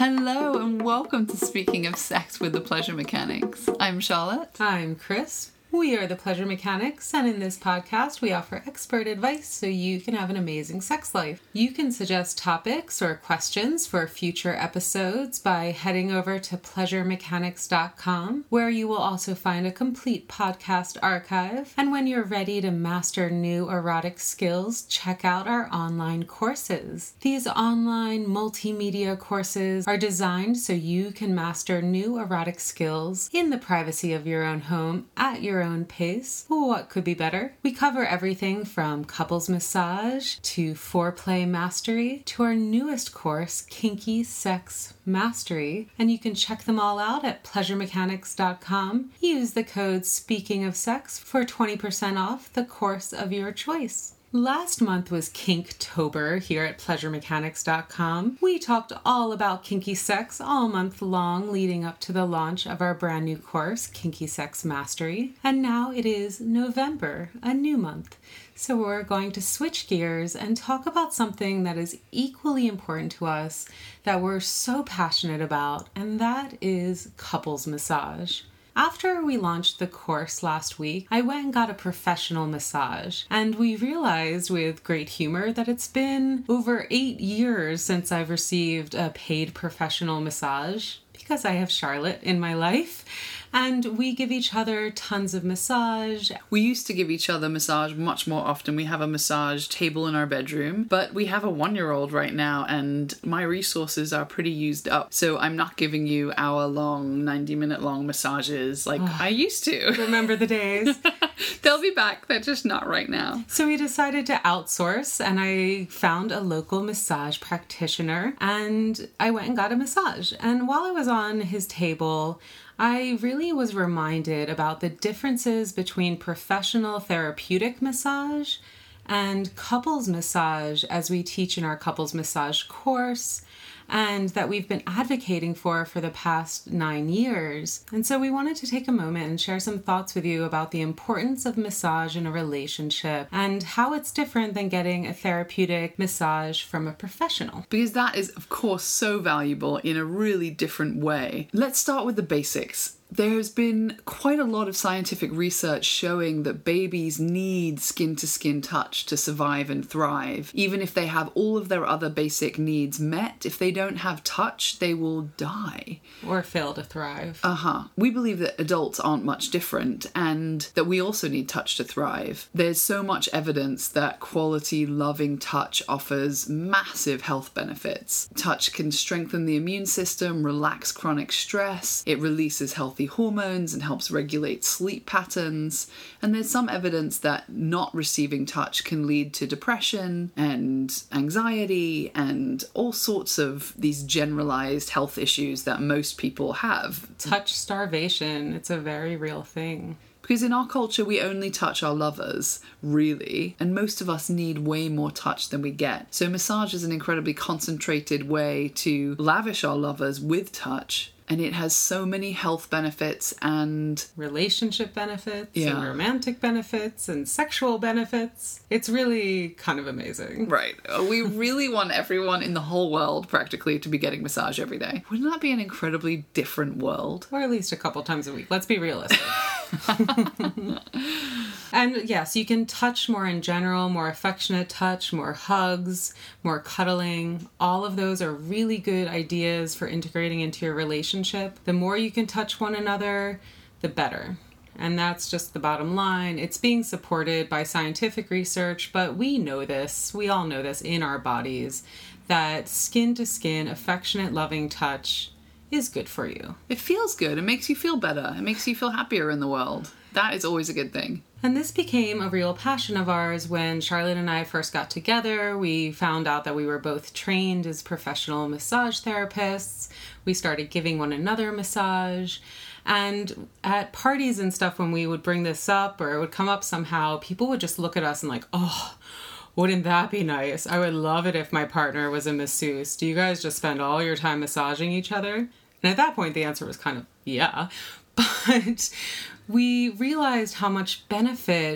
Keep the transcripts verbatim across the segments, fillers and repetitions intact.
Hello and welcome to Speaking of Sex with the Pleasure Mechanics. I'm Charlotte. I'm Chris. We are the Pleasure Mechanics, and in this podcast we offer expert advice so you can have an amazing sex life. You can suggest topics or questions for future episodes by heading over to pleasure mechanics dot com, where you will also find a complete podcast archive. And when you're ready to master new erotic skills, check out our online courses. These online multimedia courses are designed so you can master new erotic skills in the privacy of your own home at your own pace. What could be better? We cover everything from couples massage to foreplay mastery to our newest course, Kinky Sex Mastery, and you can check them all out at pleasure mechanics dot com. Use the code Speaking of Sex for twenty percent off the course of your choice. Last month was Kinktober here at pleasure mechanics dot com. We talked all about kinky sex all month long leading up to the launch of our brand new course, Kinky Sex Mastery. And now it is November, a new month. So we're going to switch gears and talk about something that is equally important to us, that we're so passionate about, and that is couples massage. After we launched the course last week, I went and got a professional massage, and we realized with great humor that it's been over eight years since I've received a paid professional massage, because I have Charlotte in my life, and we give each other tons of massage. We used to give each other massage much more often. We have a massage table in our bedroom, but we have a one-year-old right now, and my resources are pretty used up. So I'm not giving you hour-long, ninety-minute-long massages like I used to. Remember the days? They'll be back. They're just not right now. So we decided to outsource, and I found a local massage practitioner, and I went and got a massage. And while I was on his table, I really was reminded about the differences between professional therapeutic massage and couples massage, as we teach in our couples massage course, and that we've been advocating for for the past nine years. And so we wanted to take a moment and share some thoughts with you about the importance of massage in a relationship and how it's different than getting a therapeutic massage from a professional. Because that is, of course, so valuable in a really different way. Let's start with the basics. There's been quite a lot of scientific research showing that babies need skin-to-skin touch to survive and thrive. Even if they have all of their other basic needs met, if they don't have touch, they will die. Or fail to thrive. Uh-huh. We believe that adults aren't much different, and that we also need touch to thrive. There's so much evidence that quality, loving touch offers massive health benefits. Touch can strengthen the immune system, relax chronic stress, it releases healthy hormones and helps regulate sleep patterns. And there's some evidence that not receiving touch can lead to depression and anxiety and all sorts of these generalized health issues that most people have. Touch starvation, it's a very real thing. Because in our culture, we only touch our lovers, really, and most of us need way more touch than we get. So massage is an incredibly concentrated way to lavish our lovers with touch. And it has so many health benefits and relationship benefits yeah. and romantic benefits and sexual benefits. It's really kind of amazing. Right. We really want everyone in the whole world practically to be getting massage every day. Wouldn't that be an incredibly different world? Or at least a couple times a week. Let's be realistic. And yes, you can touch more in general, more affectionate touch, more hugs, more cuddling. All of those are really good ideas for integrating into your relationship. The more you can touch one another, the better. And that's just the bottom line. It's being supported by scientific research, but we know this, we all know this in our bodies, that skin-to-skin, affectionate, loving touch is good for you. It feels good. It makes you feel better. It makes you feel happier in the world. That is always a good thing. And this became a real passion of ours when Charlotte and I first got together. We found out that we were both trained as professional massage therapists. We started giving one another a massage. And at parties and stuff, when we would bring this up or it would come up somehow, people would just look at us and like, oh, wouldn't that be nice? I would love it if my partner was a masseuse. Do you guys just spend all your time massaging each other? And at that point, the answer was kind of, yeah. But we realized how much benefit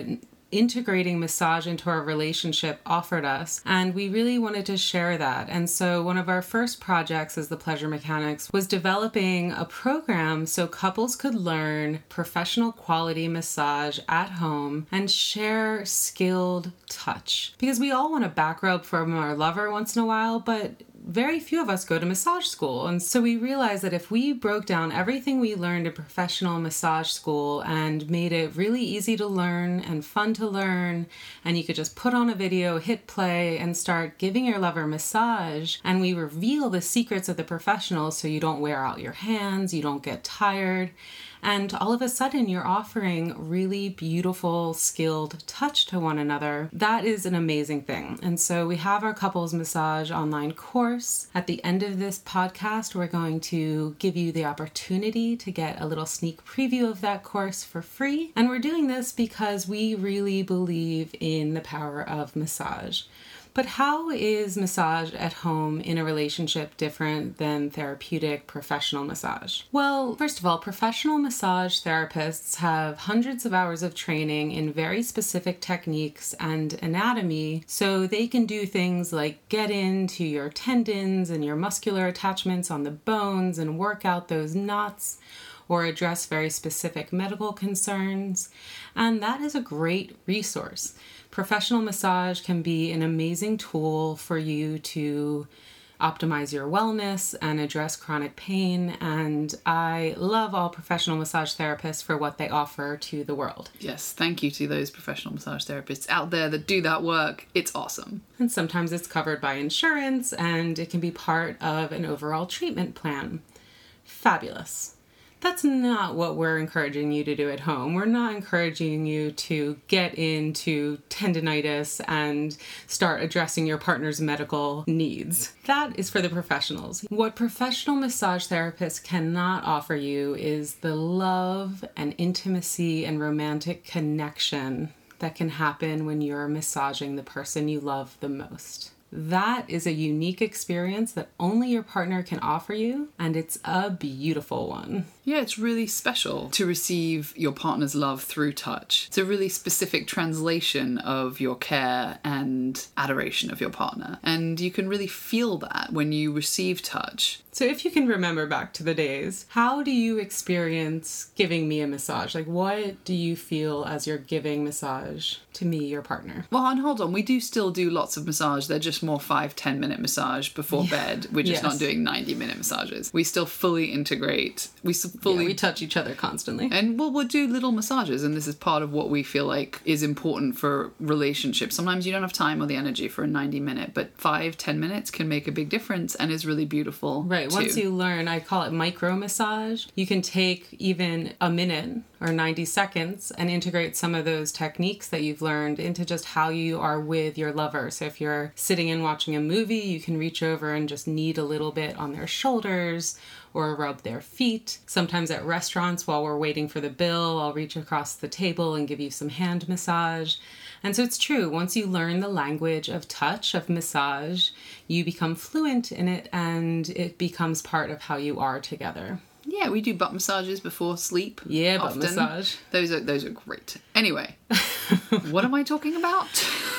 integrating massage into our relationship offered us, and we really wanted to share that. And so one of our first projects as the Pleasure Mechanics was developing a program so couples could learn professional quality massage at home and share skilled touch. Because we all want a back rub from our lover once in a while, but very few of us go to massage school. And so we realized that if we broke down everything we learned in professional massage school and made it really easy to learn and fun to learn, and you could just put on a video, hit play, and start giving your lover a massage, and we reveal the secrets of the professionals so you don't wear out your hands, you don't get tired, and all of a sudden you're offering really beautiful, skilled touch to one another. That is an amazing thing. And so we have our couples massage online course. At the end of this podcast, we're going to give you the opportunity to get a little sneak preview of that course for free. And we're doing this because we really believe in the power of massage. But how is massage at home in a relationship different than therapeutic professional massage? Well, first of all, professional massage therapists have hundreds of hours of training in very specific techniques and anatomy, so they can do things like get into your tendons and your muscular attachments on the bones and work out those knots, or address very specific medical concerns, and that is a great resource. Professional massage can be an amazing tool for you to optimize your wellness and address chronic pain, and I love all professional massage therapists for what they offer to the world. Yes, thank you to those professional massage therapists out there that do that work. It's awesome. And sometimes it's covered by insurance, and it can be part of an overall treatment plan. Fabulous. That's not what we're encouraging you to do at home. We're not encouraging you to get into tendinitis and start addressing your partner's medical needs. That is for the professionals. What professional massage therapists cannot offer you is the love and intimacy and romantic connection that can happen when you're massaging the person you love the most. That is a unique experience that only your partner can offer you, and it's a beautiful one. Yeah, it's really special to receive your partner's love through touch. It's a really specific translation of your care and adoration of your partner. And you can really feel that when you receive touch. So if you can remember back to the days, how do you experience giving me a massage? Like, what do you feel as you're giving massage to me, your partner? Well, and hold on, we do still do lots of massage. They're just more five, ten minute massage before yeah. bed. We're just yes. not doing ninety minute massages. We still fully integrate. We fully... Yeah, we touch each other constantly. And well, we'll do little massages, and this is part of what we feel like is important for relationships. Sometimes you don't have time or the energy for a ninety minute, but five, ten minutes can make a big difference and is really beautiful. Right. Too. Once you learn, I call it micro massage. You can take even a minute or ninety seconds and integrate some of those techniques that you've learned into just how you are with your lover. So if you're sitting and watching a movie, you can reach over and just knead a little bit on their shoulders or rub their feet. Sometimes at restaurants, while we're waiting for the bill, I'll reach across the table and give you some hand massage. And so it's true, once you learn the language of touch, of massage, you become fluent in it and it becomes part of how you are together. Yeah, we do butt massages before sleep. Yeah, butt often. massage. Those are those are great. Anyway, what am I talking about?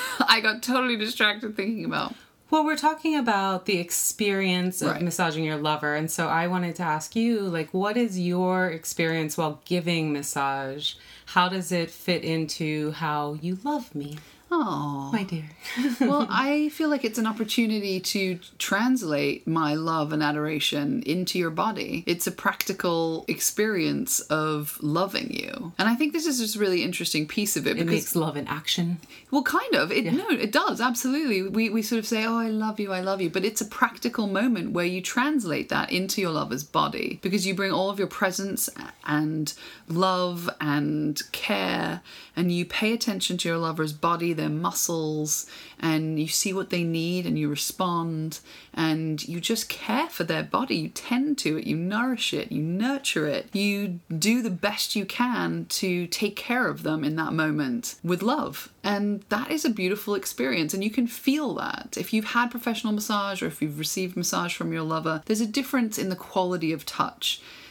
I got totally distracted thinking about. Well, we're talking about the experience of right. massaging your lover. And so I wanted to ask you, like, what is your experience while giving massage? How does it fit into how you love me? Oh, my dear. Well, I feel like it's an opportunity to translate my love and adoration into your body. It's a practical experience of loving you. And I think this is just a really interesting piece of it. It because, makes love in action. Well, kind of. It, yeah. No, it does. Absolutely. We, we sort of say, oh, I love you, I love you. But it's a practical moment where you translate that into your lover's body because you bring all of your presence and love and care and you pay attention to your lover's body, their muscles, and you see what they need and you respond and you just care for their body. You tend to it, you nourish it, you nurture it, you do the best you can to take care of them in that moment with love. And that is a beautiful experience and you can feel that. If you've had professional massage or if you've received massage from your lover, there's a difference in the quality of touch.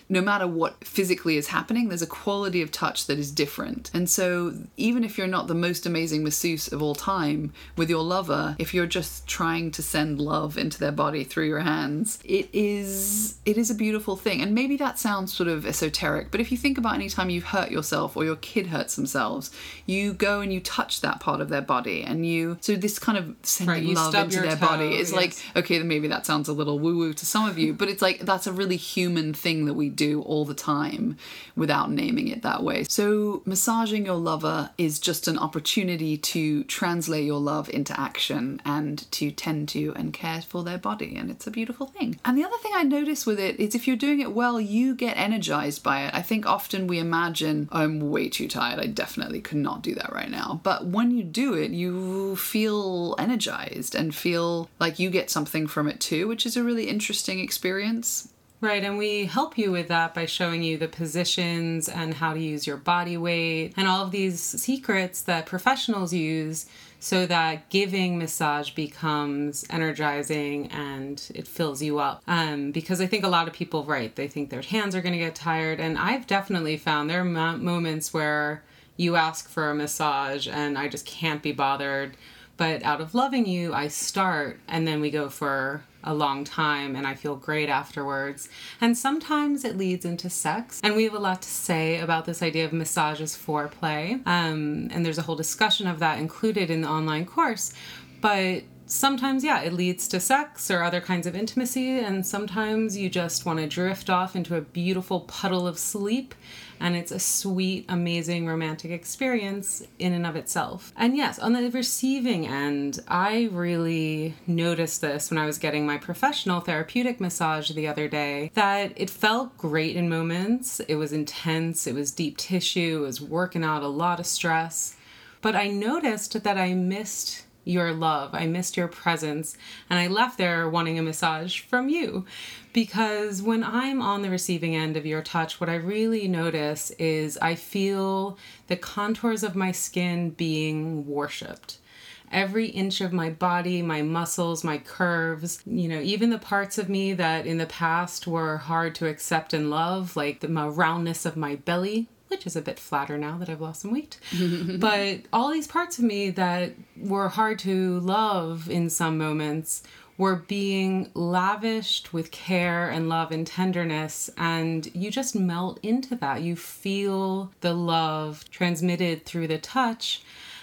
no matter what physically is happening, there's a quality of touch that is different. And so even if you're not the most amazing masseuse of all time with your lover, if you're just trying to send love into their body through your hands, it is it is a beautiful thing. And maybe that sounds sort of esoteric, but if you think about any time you've hurt yourself or your kid hurts themselves, you go and you touch that part of their body, and you so this kind of sending right, love into their toe, body is yes. like, okay, then maybe that sounds a little woo-woo to some of you, but it's like that's a really human thing that we do all the time without naming it that way. So massaging your lover is just an opportunity to translate your love into action and to tend to and care for their body, and it's a beautiful thing. And the other thing I notice with it is if you're doing it well, you get energized by it. I think often we imagine, I'm way too tired, I definitely could not do that right now. But when you do it, you feel energized and feel like you get something from it too, which is a really interesting experience. Right, and we help you with that by showing you the positions and how to use your body weight and all of these secrets that professionals use so that giving massage becomes energizing and it fills you up. Um, because I think a lot of people, right, they think their hands are going to get tired, and I've definitely found there are mo- moments where you ask for a massage and I just can't be bothered. But out of loving you, I start, and then we go for a long time, and I feel great afterwards. And sometimes it leads into sex. And we have a lot to say about this idea of massage as foreplay. Um, and there's a whole discussion of that included in the online course. But sometimes, yeah, it leads to sex or other kinds of intimacy. And sometimes you just want to drift off into a beautiful puddle of sleep. And it's a sweet, amazing, romantic experience in and of itself. And yes, on the receiving end, I really noticed this when I was getting my professional therapeutic massage the other day, that it felt great in moments. It was intense. It was deep tissue. It was working out a lot of stress. But I noticed that I missed your love. I missed your presence. And I left there wanting a massage from you. Because when I'm on the receiving end of your touch, what I really notice is I feel the contours of my skin being worshipped. Every inch of my body, my muscles, my curves, you know, even the parts of me that in the past were hard to accept and love, like the roundness of my belly, which is a bit flatter now that I've lost some weight. But all these parts of me that were hard to love in some moments were being lavished with care and love and tenderness, and you just melt into that. You feel the love transmitted through the touch,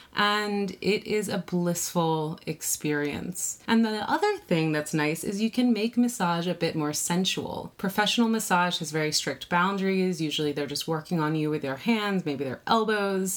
and it is a blissful experience. And the other thing that's nice is you can make massage a bit more sensual. Professional massage has very strict boundaries. Usually they're just working on you with their hands, maybe their elbows.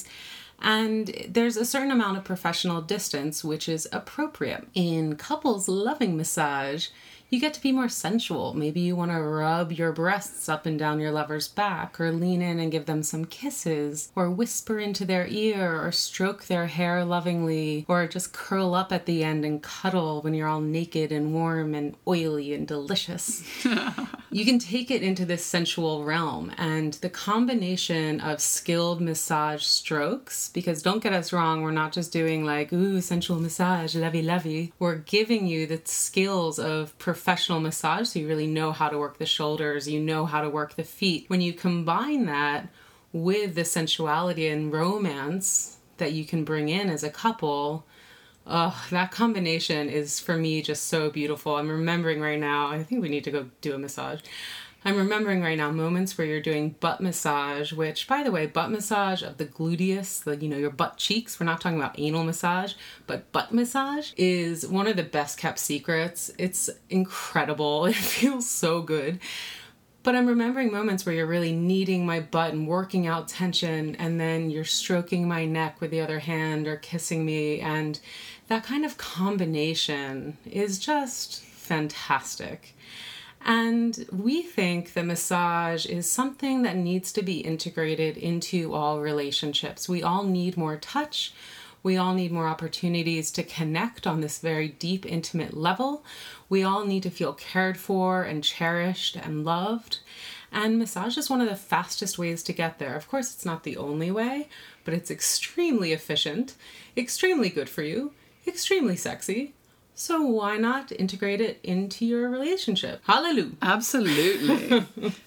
And there's a certain amount of professional distance, which is appropriate. In couples loving massage, you get to be more sensual. Maybe you want to rub your breasts up and down your lover's back, or lean in and give them some kisses, or whisper into their ear, or stroke their hair lovingly, or just curl up at the end and cuddle when you're all naked and warm and oily and delicious. You can take it into this sensual realm, and the combination of skilled massage strokes, because don't get us wrong, we're not just doing like, ooh, sensual massage, lovey-lovey. We're giving you the skills of professional massage, so you really know how to work the shoulders, you know how to work the feet. When you combine that with the sensuality and romance that you can bring in as a couple, oh, that combination is, for me, just so beautiful. I'm remembering right now, I think we need to go do a massage. I'm remembering right now moments where you're doing butt massage, which, by the way, butt massage of the gluteus, the, you know, your butt cheeks, we're not talking about anal massage, but butt massage is one of the best kept secrets. It's incredible. It feels so good. But I'm remembering moments where you're really kneading my butt and working out tension, and then you're stroking my neck with the other hand or kissing me, and that kind of combination is just fantastic. And we think that massage is something that needs to be integrated into all relationships. We all need more touch. We all need more opportunities to connect on this very deep, intimate level. We all need to feel cared for and cherished and loved. And massage is one of the fastest ways to get there. Of course, it's not the only way, but it's extremely efficient, extremely good for you, extremely sexy. So why not integrate it into your relationship? Hallelujah. Absolutely.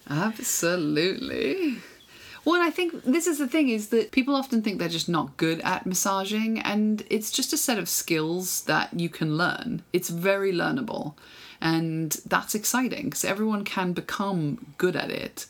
Absolutely. Well, and I think this is the thing, is that people often think they're just not good at massaging, and it's just a set of skills that you can learn. It's very learnable, and that's exciting because everyone can become good at it.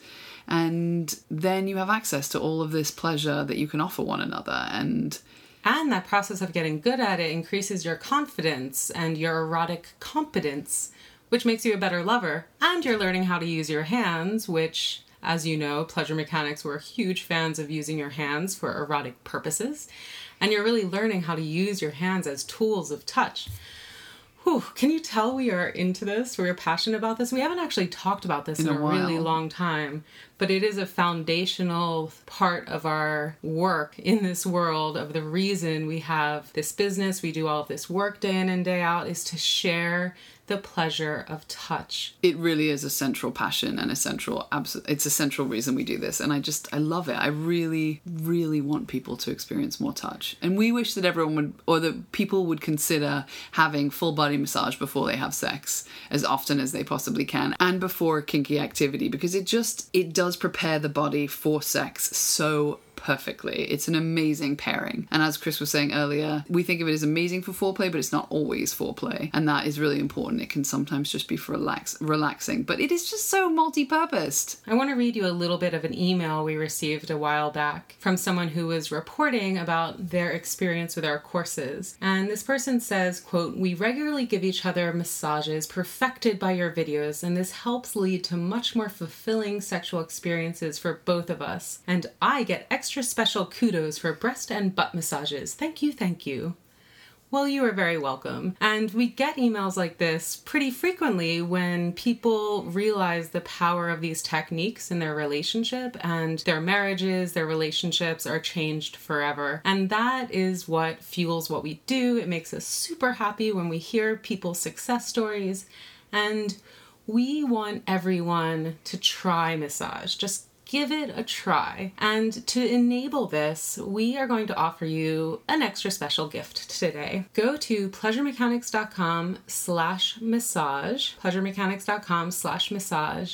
And then you have access to all of this pleasure that you can offer one another. And And that process of getting good at it increases your confidence and your erotic competence, which makes you a better lover. And you're learning how to use your hands, which, as you know, Pleasure Mechanics, we're huge fans of using your hands for erotic purposes. And you're really learning how to use your hands as tools of touch. Whew, can you tell we are into this? We're passionate about this. We haven't actually talked about this in, in a, a really long time, but it is a foundational part of our work in this world. Of the reason we have this business, we do all of this work day in and day out, is to share the pleasure of touch. It really is a central passion and a central, abs- it's a central reason we do this. And I just, I love it. I really, really want people to experience more touch. And we wish that everyone would, or that people would consider having full body massage before they have sex as often as they possibly can, and before kinky activity, because it just, it does prepare the body for sex so perfectly. It's an amazing pairing. And as Chris was saying earlier, we think of it as amazing for foreplay, but it's not always foreplay. And that is really important. It can sometimes just be for relax, relaxing, but it is just so multi-purposed. I want to read you a little bit of an email we received a while back from someone who was reporting about their experience with our courses. And this person says, quote, "We regularly give each other massages perfected by your videos, and this helps lead to much more fulfilling sexual experiences for both of us. And I get extra Extra special kudos for breast and butt massages. Thank you, thank you." Well, you are very welcome. And we get emails like this pretty frequently when people realize the power of these techniques in their relationship, and their marriages, their relationships are changed forever. And that is what fuels what we do. It makes us super happy when we hear people's success stories. And we want everyone to try massage. Just give it a try. And to enable this, we are going to offer you an extra special gift today. Go to pleasuremechanics.com slash massage, pleasuremechanics.com slash massage,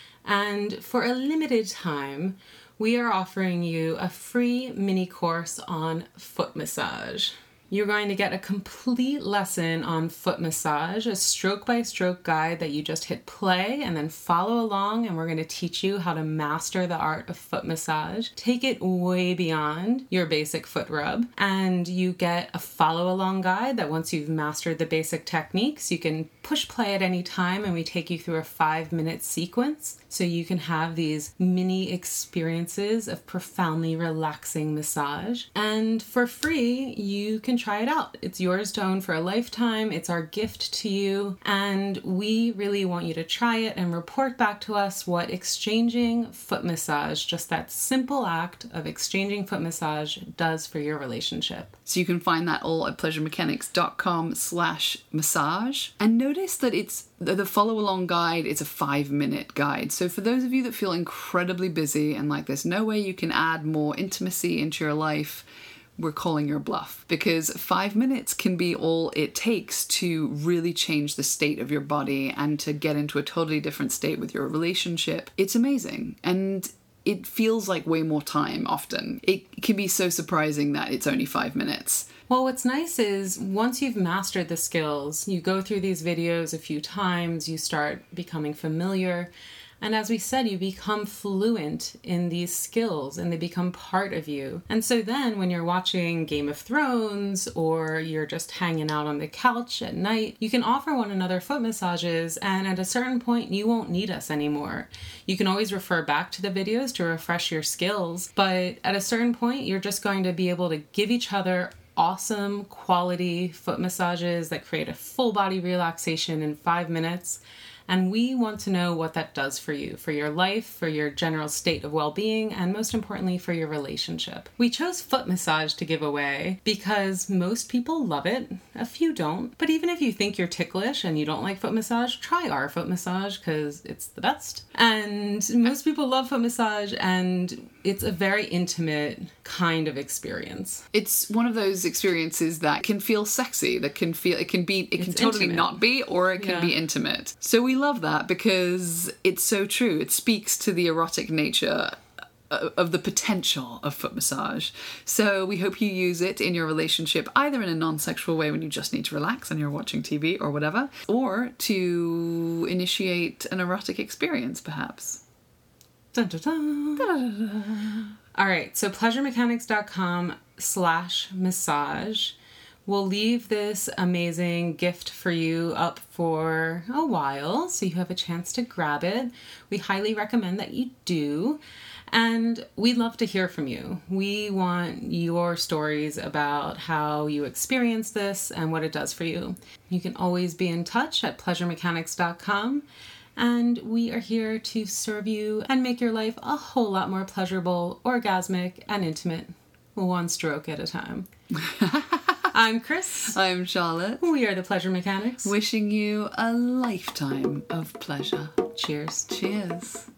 and for a limited time, we are offering you a free mini course on foot massage. You're going to get a complete lesson on foot massage, a stroke-by-stroke guide that you just hit play and then follow along, and we're going to teach you how to master the art of foot massage. Take it way beyond your basic foot rub, and you get a follow-along guide that once you've mastered the basic techniques, you can push play at any time, and we take you through a five-minute sequence so you can have these mini experiences of profoundly relaxing massage. And for free, you can try it out. It's yours to own for a lifetime. It's our gift to you. And we really want you to try it and report back to us what exchanging foot massage, just that simple act of exchanging foot massage, does for your relationship. So you can find that all at pleasuremechanics.com slash massage. And notice that it's the follow along guide. It's a five minute guide. So for those of you that feel incredibly busy and like there's no way you can add more intimacy into your life, we're calling your bluff, because five minutes can be all it takes to really change the state of your body and to get into a totally different state with your relationship. It's amazing. And it feels like way more time often. It can be so surprising that it's only five minutes. Well, what's nice is once you've mastered the skills, you go through these videos a few times, you start becoming familiar. And as we said, you become fluent in these skills and they become part of you. And so then when you're watching Game of Thrones or you're just hanging out on the couch at night, you can offer one another foot massages, and at a certain point you won't need us anymore. You can always refer back to the videos to refresh your skills, but at a certain point you're just going to be able to give each other awesome quality foot massages that create a full body relaxation in five minutes. And we want to know what that does for you, for your life, for your general state of well-being, and most importantly, for your relationship. We chose foot massage to give away because most people love it. A few don't. But even if you think you're ticklish and you don't like foot massage, try our foot massage because it's the best. And most people love foot massage, and it's a very intimate kind of experience. It's one of those experiences that can feel sexy, that can feel, it can be, it can It's totally intimate. not be, or it can Yeah. be intimate. So we love that because it's so true. It speaks to the erotic nature of the potential of foot massage. So we hope you use it in your relationship, either in a non-sexual way when you just need to relax and you're watching T V or whatever, or to initiate an erotic experience, perhaps. Dun, dun, dun. Da-da-da-da. All right, so pleasuremechanics.com slash massage. We'll leave this amazing gift for you up for a while, so you have a chance to grab it. We highly recommend that you do. And we'd love to hear from you. We want your stories about how you experience this and what it does for you. You can always be in touch at pleasure mechanics dot com. And we are here to serve you and make your life a whole lot more pleasurable, orgasmic, and intimate, one stroke at a time. I'm Chris. I'm Charlotte. We are the Pleasure Mechanics. Wishing you a lifetime of pleasure. Cheers. Cheers.